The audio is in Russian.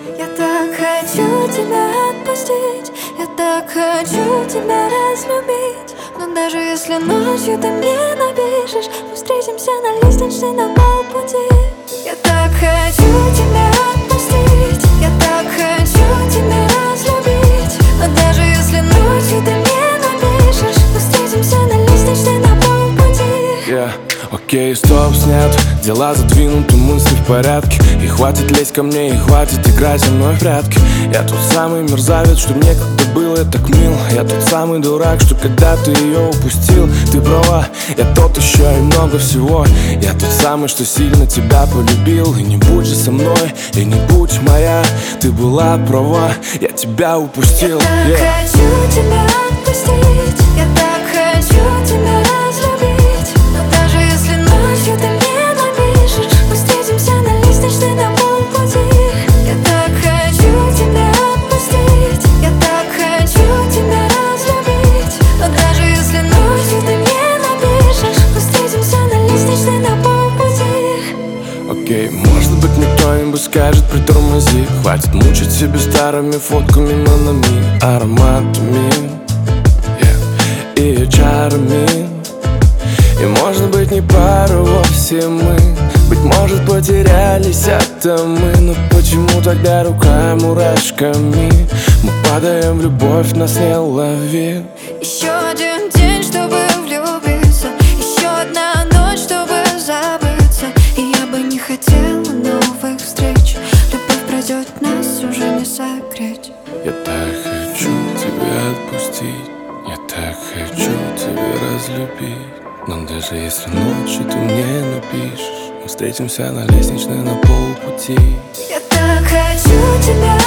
Я так хочу тебя отпустить, я так хочу тебя разлюбить. Но даже если ночью ты мне напишешь, мы встретимся на лестничной на полпути. Я так хочу тебя отпустить, я так хочу тебя разлюбить. Но даже если ночью ты мне напишешь, мы встретимся на лестничной на полпути. Окей, стоп, снят, дела задвинуты, мысли в порядке. И хватит лезть ко мне, и хватит играть со мной в прятки. Я тот самый мерзавец, что некогда было так мил. Я тот самый дурак, что когда ты ее упустил. Ты права, я тот еще и много всего. Я тот самый, что сильно тебя полюбил. И не будь же со мной, и не будь моя. Ты была права, я тебя упустил. Я так хочу тебя отпустить, я так хочу тебя разлюбить. Но даже если ночью ты мне напишешь, мы встретимся на лестничной на полпути. Я так хочу тебя отпустить, я так хочу тебя разлюбить. Но даже если ночью ты мне напишешь, мы встретимся на лестничной на полпути. Окей, может быть мне кто-нибудь скажет притормози. Хватит мучить себя старыми фотками, но на миг ароматами и чарами. И может быть не пара вовсе мы. Быть может потерялись атомы. Но почему тогда рука мурашками? Мы падаем в любовь, нас не лови. Еще один день, чтобы влюбиться, еще одна ночь, чтобы забыться. И я бы не хотела новых встреч. Любовь пройдет, нас уже не согреть. Я так хочу тебя отпустить, я так хочу тебя разлюбить. Но даже если ночью ты мне напишешь, мы встретимся на лестничной на полпути. Я так хочу тебя